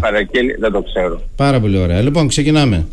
παραγγείλει, δεν το ξέρω. Πάρα πολύ ωραία. Λοιπόν, ξεκινάμε.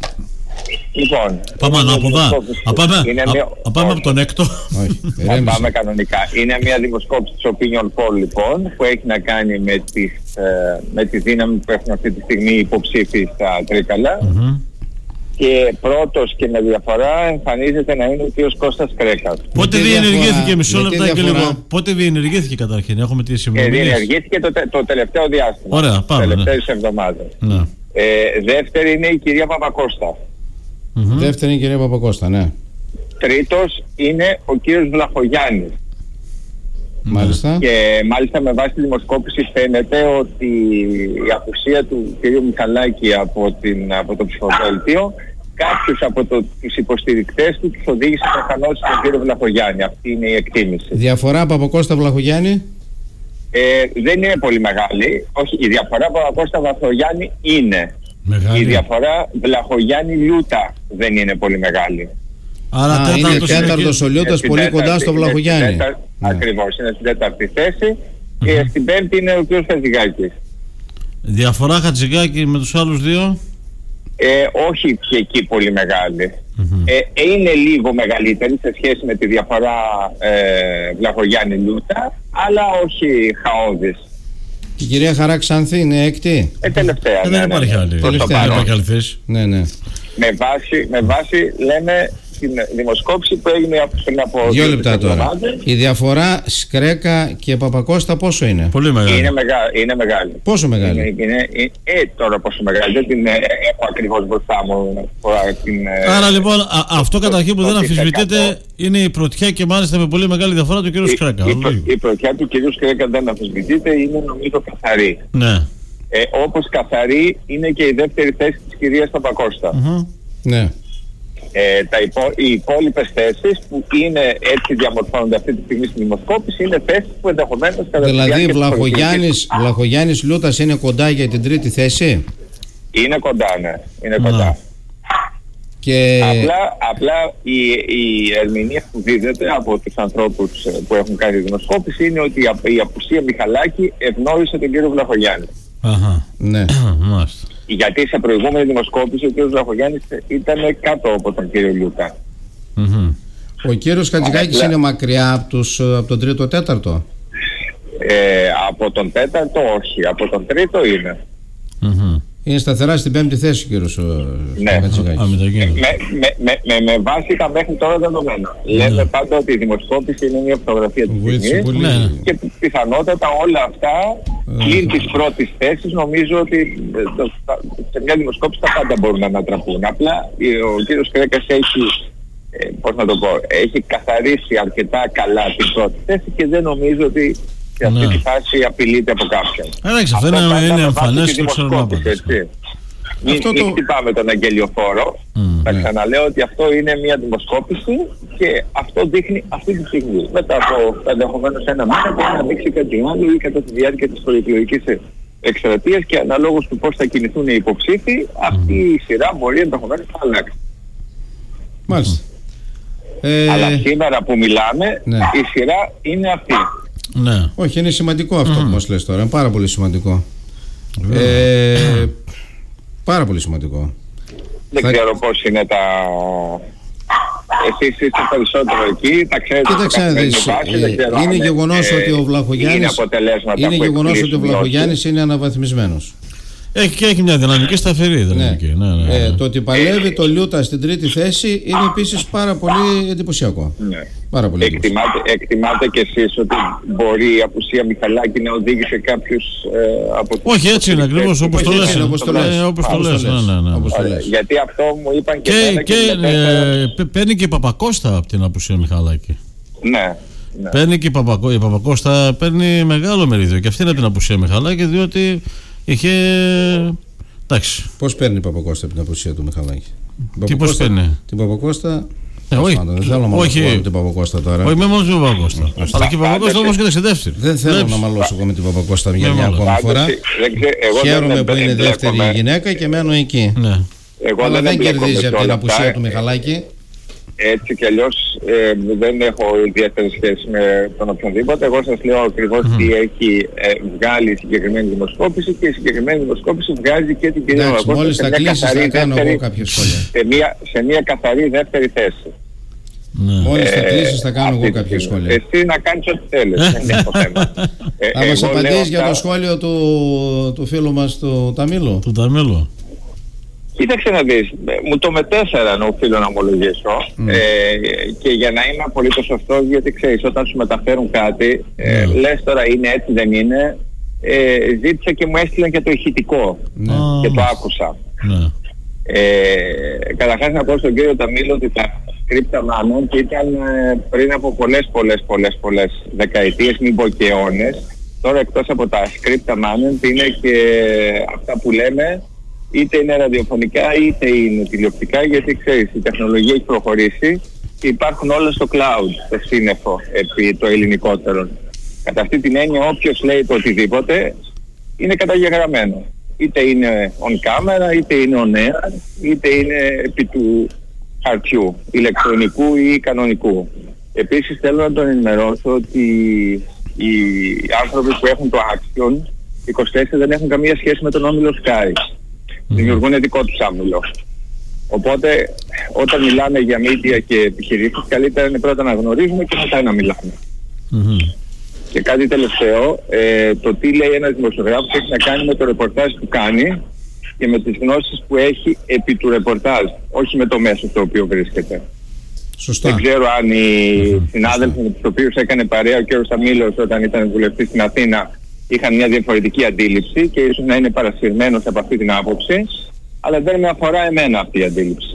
Λοιπόν, πάμε ανάποδα. Πάμε από τον έκτο. Όχι, θα πάμε κανονικά. Είναι μια δημοσκόπηση της Opinion Poll, λοιπόν, που έχει να κάνει με τη δύναμη που έχουν αυτή τη στιγμή οι υποψήφοι στα Τρίκαλα. Και πρώτος και με διαφορά εμφανίζεται να είναι ο κ. Κώστας Κρέκας. Πότε διενεργήθηκε, μισό λεπτά και λίγο. Πότε διενεργήθηκε καταρχήν, έχουμε τις ημερομηνίες. Διενεργήθηκε το τελευταίο διάστημα. Ωραία, πάμε. Τελευταίες εβδομάδες. Ναι. Δεύτερη είναι η κυρία Παπακώστα. Δεύτερη είναι η κυρία Παπακώστα, ναι. Τρίτος είναι ο κύριος Βλαχογιάννης. Μάλιστα. Και μάλιστα με βάση τη δημοσκόπηση φαίνεται ότι η απουσία του κυρίου Μιχαλάκη από το ψηφοδέλτιο κάποιους από τους υποστηρικτές του τους οδήγησε προφανώς στον κύριο Βλαχογιάννη. Αυτή είναι η εκτίμηση. Διαφορά Παπακώστα-Βλαχογιάννη? Δεν είναι πολύ μεγάλη. Όχι, η διαφορά Παπακώστα-Βλαχογιάννη είναι. Μεγάλη. Η διαφορά Βλαχογιάννη-Λιούτα δεν είναι πολύ μεγάλη. Άρα είναι τέταρτος ο Λιούτας, πολύ κοντά στο Βλαχογιάννη. Ακριβώς, είναι στην τέταρτη θέση. Και στην πέμπτη είναι ο κ. Χατζηγάκης. Διαφορά Χατζηγάκη με τους άλλους δύο? Όχι και εκεί πολύ μεγάλη. Είναι λίγο μεγαλύτερη σε σχέση με τη διαφορά Βλαχογιάννη-Λιούτα, αλλά όχι χαόδης. Η κυρία Χαρά-Ξανθή είναι έκτη? Τελευταία. Δεν υπάρχει άλλη. Ναι. Με βάση λέμε την δημοσκόπηση που έγινε πριν από 2 λεπτά τώρα. Η διαφορά Σκρέκα και Παπακώστα πόσο είναι? Πολύ μεγάλη. Είναι μεγάλη. Πόσο μεγάλη? Τώρα πόσο μεγάλη. Δεν την έχω ακριβώς μπροστά μου. Άρα λοιπόν αυτό καταρχήν που δεν αμφισβητείται είναι η πρωτιά και μάλιστα με πολύ μεγάλη διαφορά του κ. Σκρέκα. Η πρωτιά του κ. Σκρέκα δεν αμφισβητείται, είναι νομίζω καθαρή. Ναι. Όπως καθαρή είναι και η δεύτερη θέση της κυρίας Παπακώστα. Ναι. Οι υπόλοιπες θέσεις που είναι έτσι διαμορφώνονται αυτή τη στιγμή στη δημοσκόπηση είναι θέσεις που ενδεχομένως δηλαδή Βλαχογιάννης Λιούτας είναι κοντά για την τρίτη θέση? Είναι κοντά, ναι. Είναι κοντά. Και... Απλά η ερμηνεία που δίδεται από τους ανθρώπους που έχουν κάνει δημοσκόπηση είναι ότι η απουσία Μιχαλάκη ευνόησε τον κύριο Βλαχογιάννη. Ναι. Γιατί σε προηγούμενη δημοσκόπηση ο κύριος Βλαχογιάννης ήταν κάτω από τον κύριο Λιούτα. Ο κύριος Χατζηγάκης είναι μακριά από τον τρίτο τέταρτο? Από τον τέταρτο όχι, από τον τρίτο είναι. Είναι σταθερά στην πέμπτη θέση ο κύριος Χατζηγάκης. Με βάση τα μέχρι τώρα δεδομένα. Λέμε πάντα ότι η δημοσκόπηση είναι μια φωτογραφία της στιγμής και πιθανότατα όλα αυτά πλην της πρώτης θέσης νομίζω ότι σε μια δημοσκόπηση τα πάντα μπορούν να ανατραπούν. Απλά ο κύριος Κρέκας έχει καθαρίσει αρκετά καλά την πρώτη θέση και δεν νομίζω ότι σε αυτή τη φάση απειλείται από κάποιον. Εντάξει, αυτό είναι εμφανές και ξέρω. Μην χτυπάμε τον αγγελιοφόρο. Θα ξαναλέω ότι αυτό είναι μια δημοσκόπηση και αυτό δείχνει αυτή τη στιγμή. Μετά από ενδεχομένως ένα μήνα μπορεί να δείξει κάτι άλλο ή κατά τη διάρκεια της προεκλογικής εκστρατείας και αναλόγως του πώς θα κινηθούν οι υποψήφοι, αυτή η σειρά μπορεί ενδεχομένως να αλλάξει. Μάλιστα. Αλλά σήμερα που μιλάμε, η σειρά είναι αυτή. Ναι. Όχι, είναι σημαντικό αυτό που μας λες τώρα. Είναι πάρα πολύ σημαντικό. Πάρα πολύ σημαντικό. Δεν ξέρω πώς είναι τα... Εσείς είστε περισσότερο εκεί, τα ξέρετε. Κοίταξε, είναι γεγονός ότι ο Βλαχογιάννης είναι αναβαθμισμένος. Έχει μια δυναμική σταθερή. Το ότι παλεύει το Λιούτα στην τρίτη θέση είναι επίσης πάρα πολύ εντυπωσιακό. Πάρα πολύ εκτιμάτε κι εσείς ότι μπορεί η απουσία Μιχαλάκη να οδήγησε κάποιους από τους... Όχι, έτσι είναι ακριβώς όπως το λες. Γιατί αυτό μου είπαν και παίρνει και η Παπακώστα από την απουσία Μιχαλάκη. Ναι. Παίρνει και η Παπακώστα, παίρνει μεγάλο μερίδιο και αυτή είναι από την απουσία Μιχαλάκη, διότι είχε... Εντάξει. Πώς παίρνει η Παπακώστα από την απουσία του Μιχαλάκη? Τι πώς παίρνει? Την Παπακώστα... Δεν θέλω να μαλώσω με την Παπακώστα τώρα. Όχι, με μόνο την Παπακώστα. Αλλά και η Παπακώστα όμως και σε δεύτερη. Δεν θέλω να μαλώσω εγώ με την Παπακώστα για μια ακόμη φορά. Χαίρομαι που είναι δεύτερη γυναίκα και μένω εκεί. Αλλά δεν κερδίζει από την απουσία του Μιχαλάκη. έτσι κι αλλιώς δεν έχω ιδιαίτερη σχέση με τον οποιονδήποτε. Εγώ σας λέω ακριβώς τι έχει βγάλει η συγκεκριμένη δημοσκόπηση, και η συγκεκριμένη δημοσκόπηση βγάζει και την κυρία Παπακώστα μόλις θα κλείσεις θα κάνω εγώ κάποια σχόλια. Σε μια καθαρή δεύτερη θέση. Μόλις θα κλείσεις θα κάνω εγώ κάποια σχόλια. Εσύ να κάνεις ό,τι θέλεις, δεν έχω θέμα. Θα μας απαντήσεις για το σχόλιο του φίλου μας του Ταμίλου. Του Ταμίλου. Κοίταξε να δεις, μου το μετέφεραν οφείλω να ομολογήσω, και για να είμαι απολύτως σωστός, γιατί ξέρεις όταν σου μεταφέρουν κάτι, λες τώρα είναι έτσι δεν είναι, ζήτησα και μου έστειλαν και το ηχητικό και το άκουσα. Καταρχάς να πω στον κύριο Ταμίλο ότι τα scripta manent ήταν πριν από πολλές δεκαετίες, μην πω και αιώνες. Τώρα εκτός από τα scripta manent είναι και αυτά που λέμε, είτε είναι ραδιοφωνικά είτε είναι τηλεοπτικά, γιατί ξέρεις η τεχνολογία έχει προχωρήσει και υπάρχουν όλα στο cloud, στο σύννεφο επί το ελληνικότερο. Κατά αυτή την έννοια όποιος λέει το οτιδήποτε είναι καταγεγραμμένο. Είτε είναι on camera, είτε είναι on air, είτε είναι επί του χαρτιού, ηλεκτρονικού ή κανονικού. Επίσης θέλω να τον ενημερώσω ότι οι άνθρωποι που έχουν το Action 24 δεν έχουν καμία σχέση με τον όμιλο Sky. Δημιουργούν δικό τους άμυλο. Οπότε όταν μιλάμε για media και επιχειρήσεις, καλύτερα είναι πρώτα να γνωρίζουμε και μετά να μιλάμε. Και κάτι τελευταίο, το τι λέει ένας δημοσιογράφος έχει να κάνει με το ρεπορτάζ που κάνει και με τις γνώσεις που έχει επί του ρεπορτάζ, όχι με το μέσο στο οποίο βρίσκεται. Σωστά. Δεν ξέρω αν οι συνάδελφοι με τους οποίους έκανε παρέα ο κ. Ταμίλος όταν ήταν βουλευτής στην Αθήνα είχαν μια διαφορετική αντίληψη και ίσως να είναι παρασυρμένος από αυτή την άποψη, αλλά δεν με αφορά εμένα αυτή η αντίληψη.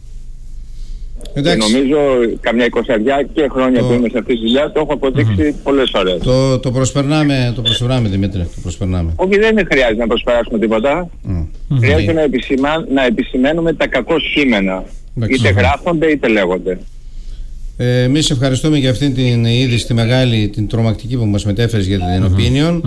Και νομίζω καμιά 20 και χρόνια που είμαι σε αυτή τη δουλειά το έχω αποδείξει πολλές φορές. Το προσπερνάμε Δημήτρη, το προσπερνάμε. Όχι, δεν χρειάζεται να προσπεράσουμε τίποτα. Χρειάζεται να επισημαίνουμε τα κακό κείμενα. Είτε γράφονται είτε λέγονται. Εμείς ευχαριστούμε για αυτήν την είδηση, τη μεγάλη, την τρομακτική που μας μετέφερες για την Opinion.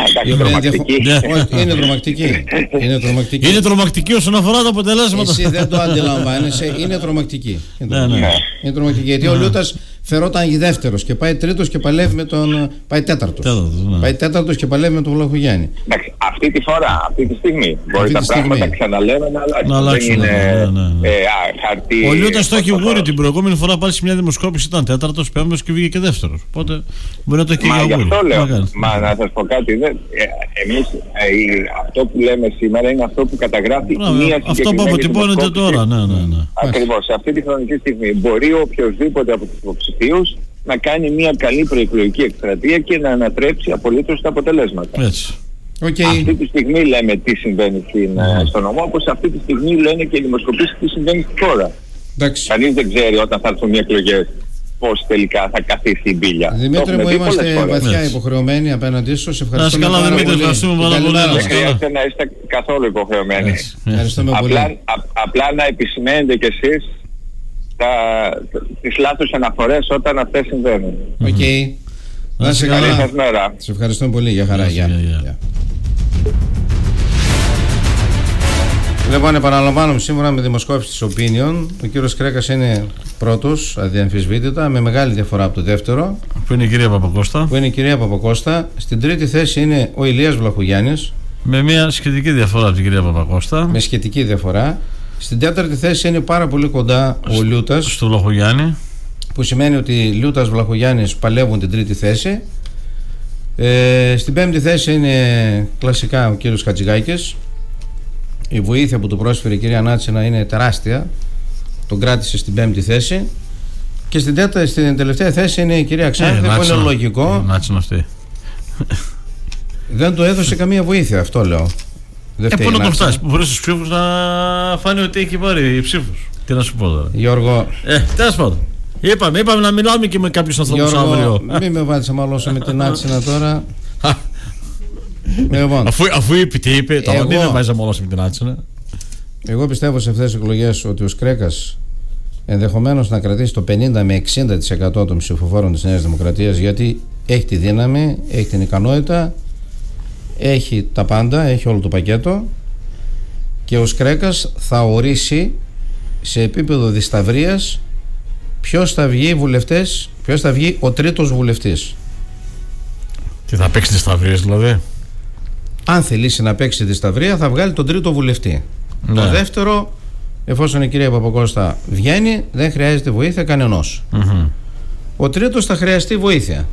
Είναι τρομακτική. Είναι τρομακτική όσον αφορά τα αποτελέσματα. Εσύ δεν το αντιλαμβάνεσαι, είναι τρομακτική. Είναι τρομακτική γιατί ο Λιούτας φερόταν δεύτερος και πάει τρίτος και παλεύει με τον. Πάει τέταρτος. Πάει τέταρτος και παλεύει με τον Βλαχογιάννη. Εντάξει, αυτή τη φορά, αυτή τη στιγμή. Μπορεί τα πράγματα ξαναλέμε να αλλάξουν. Δεν είναι χαρτί. Ο Λιούτας το έχει βγούρει την προηγούμενη φορά πάλι σε μια δημοσκόπηση, ήταν τέταρτος, πέμπτος και βγήκε και δεύτερος. Οπότε μπορεί να το έχει και βγούρει. Αυτό λέω. Μα να σας πω κάτι. Εμείς αυτό που λέμε σήμερα είναι αυτό που καταγράφει μία συγκεκριμένη. Αυτό που αποτυπώνεται τώρα. Ακριβώς. Σε αυτή τη χρονική στιγμή μπορεί οποιοδήποτε από τους υποψηφίους να κάνει μια καλή προεκλογική εκστρατεία και να ανατρέψει απολύτως τα αποτελέσματα. Έτσι. Αυτή τη στιγμή λέμε τι συμβαίνει στον νομό, όπως αυτή τη στιγμή λένε και οι δημοσκοπήσεις τι συμβαίνει στη χώρα. Κανείς δεν ξέρει όταν θα έρθουν οι εκλογές πώς τελικά θα καθίσει η μπίλια. Δημήτρη μου, είμαστε βαθιά υποχρεωμένοι απέναντί σου. Σε ευχαριστούμε πάρα πολύ. Δεν χρειάζεται να είστε καθόλου υποχρεωμένοι. Απλά να επισημαίνετε κι εσείς τις λάθος αναφορές όταν αυτές συμβαίνουν. Να είσαι καλά. Καλή σας μέρα. Σε ευχαριστούμε πολύ. Για χαρά. Λοιπόν, επαναλαμβάνουμε σύμφωνα με δημοσκόπηση της Opinion, ο κύριος Κρέκας είναι πρώτος, αδιαμφισβήτητα, με μεγάλη διαφορά από το δεύτερο. Που είναι η κυρία Παπακώστα. Στην τρίτη θέση είναι ο Ηλίας Βλαχογιάννης. Με μια σχετική διαφορά από την κυρία Παπακώστα. Με σχετική διαφορά. Στην τέταρτη θέση είναι πάρα πολύ κοντά ο Λιούτας. Στο Βλαχογιάννη. Που σημαίνει ότι Λιούτας Βλαχογιάννης παλεύουν την τρίτη θέση. Στην πέμπτη θέση είναι κλασικά ο κύριος Χατζηγάκης. Η βοήθεια που του πρόσφερε η κυρία Νάτσινα είναι τεράστια. Τον κράτησε στην πέμπτη θέση. Και στην τελευταία θέση είναι η κυρία Ξάνθη, που είναι λογικό. Δεν του έδωσε καμία βοήθεια, αυτό λέω. Πού να το φτάσει, που μπορεί στους ψήφους να φάνει ότι έχει πάρει ψήφους. Τι να σου πω τώρα. Γιώργο. Τέλος πάντων. Είπαμε να μιλάμε και με κάποιους ανθρώπους αύριο. Μην με βάλεις αμαλώσω με την Νάτσινα τώρα. Αφού είπε, τώρα μην με βάζεις αμαλώσω με την Νάτσινα. Εγώ πιστεύω σε αυτές τις εκλογές ότι ο Σκρέκας ενδεχομένως να κρατήσει το 50 με 60% των ψηφοφόρων της Νέας Δημοκρατίας, γιατί έχει τη δύναμη, έχει την ικανότητα, έχει τα πάντα, έχει όλο το πακέτο, και ο Σκρέκας θα ορίσει σε επίπεδο δισταυρίας ποιος θα βγει βουλευτές, ποιος θα βγει ο τρίτος βουλευτής. Τι θα παίξει τις σταυρίες δηλαδή? Αν θελήσει να παίξει τη σταυρία, θα βγάλει τον τρίτο βουλευτή. Το δεύτερο, εφόσον η κυρία Παπακώστα βγαίνει, δεν χρειάζεται βοήθεια κανενός. Ο τρίτος θα χρειαστεί βοήθεια.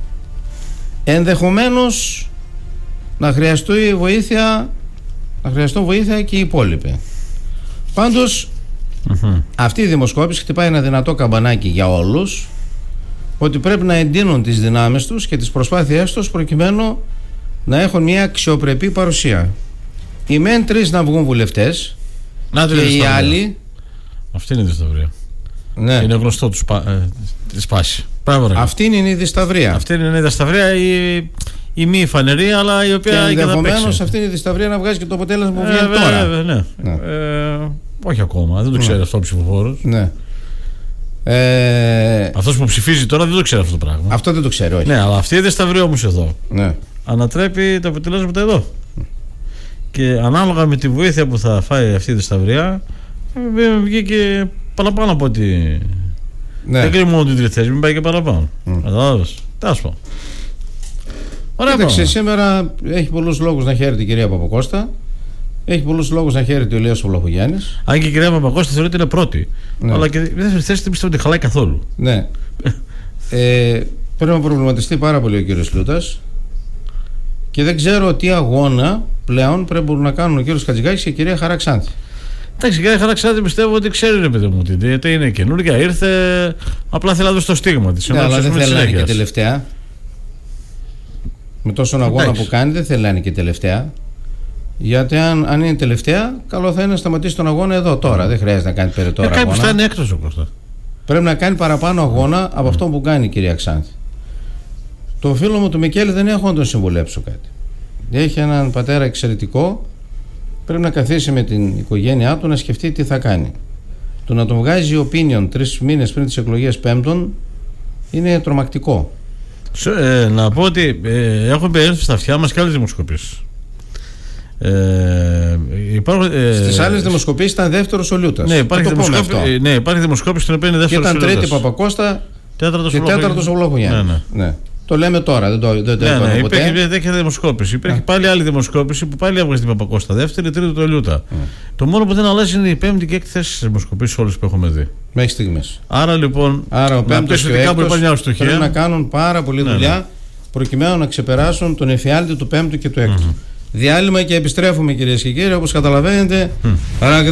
Ενδεχομένως να χρειαστούν βοήθεια και οι υπόλοιποι. Πάντως αυτή η δημοσκόπηση χτυπάει ένα δυνατό καμπανάκι για όλους, ότι πρέπει να εντείνουν τις δυνάμεις τους και τις προσπάθειές τους προκειμένου να έχουν μια αξιοπρεπή παρουσία. Οι μεν 3 να βγουν βουλευτές και οι άλλοι. Αυτή είναι η δισταυρία. Ναι. Είναι γνωστό τη σπάση. Αυτή είναι η δισταυρία. Αυτή είναι η δισταυρία, η μη φανερή, αλλά η οποία και ενδεχομένως αυτή είναι η δισταυρία να βγάζει και το αποτέλεσμα που βγαίνει τώρα. Ναι. Όχι ακόμα, δεν το ξέρει αυτό ο ψηφοφόρος. Ναι. Αυτός που ψηφίζει τώρα δεν το ξέρει αυτό το πράγμα. Αυτό δεν το ξέρει, όχι. Ναι, αλλά αυτή η δισταυρία όμως εδώ ανατρέπει τα αποτελέσματα εδώ. Και ανάλογα με τη βοήθεια που θα φάει αυτή η δισταυρία, βγήκε παραπάνω από ότι. Δεν κρίνει μόνο την τρίτη θέση, μην πάει και παραπάνω. Κατάλαβες. Τάσπα. Κοίταξε, σήμερα έχει πολλούς λόγους να χαίρεται η κυρία Παπακώστα. Έχει πολλούς λόγους να χαίρεται ο Ηλίας ο Βλαχογιάννης. Αν και η κυρία Παπακώστα θεωρείται είναι πρώτη. Αλλά και η δεύτερη θέση δεν πιστεύω ότι χαλάει καθόλου. Ναι. Πρέπει να προβληματιστεί πάρα πολύ ο κύριος Λούτας. Και δεν ξέρω τι αγώνα πλέον πρέπει να κάνουν ο κύριος Χατζηγάκης και η κυρία Χαραξάνθη. Εντάξει, η κυρία Χαραξάνθη πιστεύω ότι ξέρει, ρε παιδί μου, ότι είναι καινούργια, ήρθε. Απλά θέλει να δώσει το στίγμα της. Ναι, αλλά δεν θέλει να είναι και τελευταία. Με τόσον αγώνα που κάνει, δεν θέλει να είναι και τελευταία. Γιατί αν είναι τελευταία, καλό θα είναι να σταματήσει τον αγώνα εδώ τώρα. Δεν χρειάζεται να κάνει περαιτέρω αγώνα. Κάποιος θα είναι έκτος ο Κώστα. Πρέπει να κάνει παραπάνω αγώνα από αυτό που κάνει η κυρία Ξάνθη. Το φίλο μου του Μικέλη δεν έχω να τον συμβουλέψω κάτι. Έχει έναν πατέρα εξαιρετικό. Πρέπει να καθίσει με την οικογένειά του να σκεφτεί τι θα κάνει. Το να τον βγάζει opinion 3 μήνες πριν τις εκλογές Πέμπτον είναι τρομακτικό. Να πω ότι έχουν έρθει στα αυτιά μας και άλλες δημοσκοπήσεις. Στις άλλες δημοσκοπήσεις ήταν δεύτερος ο Λιούτας. Ναι, υπάρχει δημοσκόπηση στην οποία είναι δεύτερος ο Λιούτας. Και ήταν τρίτη Παπακώστα και τέταρτος ο Βλαχογιάννης. Ναι. Το λέμε τώρα, δεν το είπαμε ποτέ. Υπήρχε δημοσκόπηση. Υπήρχε πάλι άλλη δημοσκόπηση που πάλι έβγαζε την Παπακώστα δεύτερη, τρίτη το Λιούτα. Το μόνο που δεν αλλάζει είναι η πέμπτη και έκτη θέση στις δημοσκοπήσεις όλες που έχουμε δει. Μέχρι στιγμής. Άρα λοιπόν, ο πέμπτος και ο έκτος πρέπει να κάνουν πάρα πολλή δουλειά προκειμένου να ξεπεράσουν τον εφιάλτη του πέμπτου και του έκτου. Διάλειμμα και επιστρέφουμε, κυρίες και κύριοι, όπως καταλαβαίνετε.